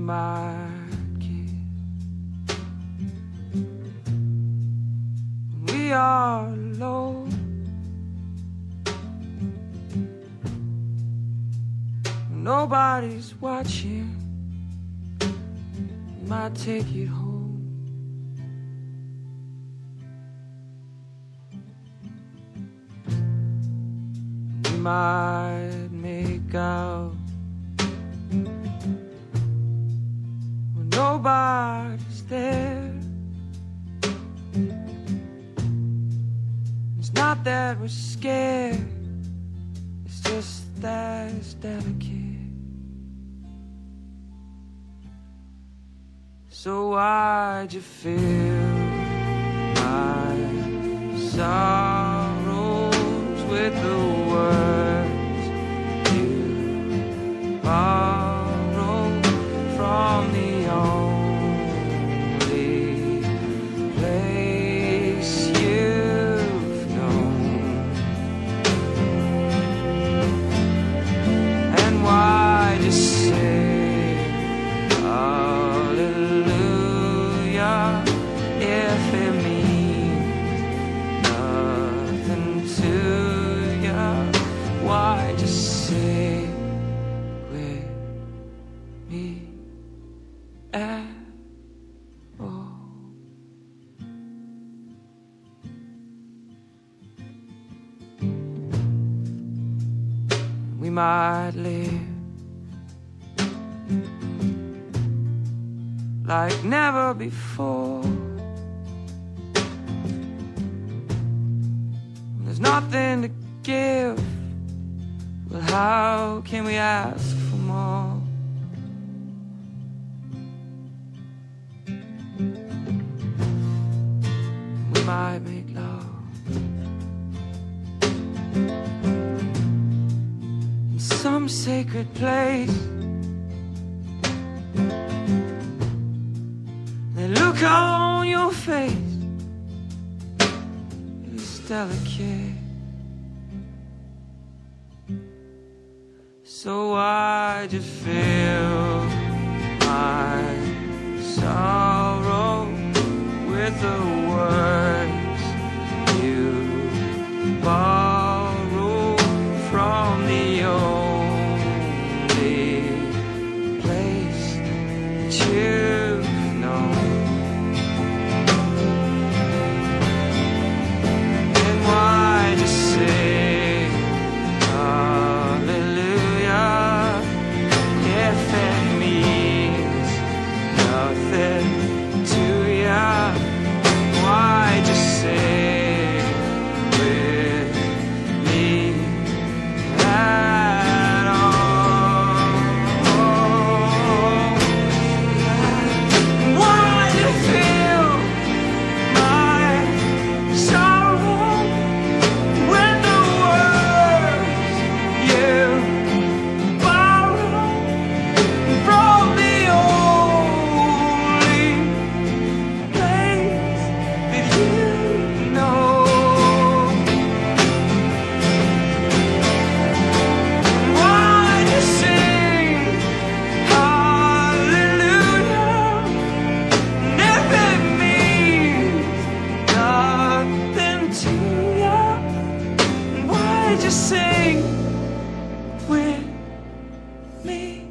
might kiss when we are alone. When nobody's watching, we might take it home. We might make out when nobody's there. It's not that we're scared, it's just that it's delicate. So why'd you fill my sorrows with the words you borrowed from the only place you've known? And why'd you say hallelujah if it means nothing to you? Why'd you say with me at all? We might live like never before. There's nothing to give. Well, how can we ask for more? We might make love in some sacred place. The look on your face is delicate. So why'd you fill my sorrow with the words you borrowed from the only place that you've known? And why'd you say just sing with me?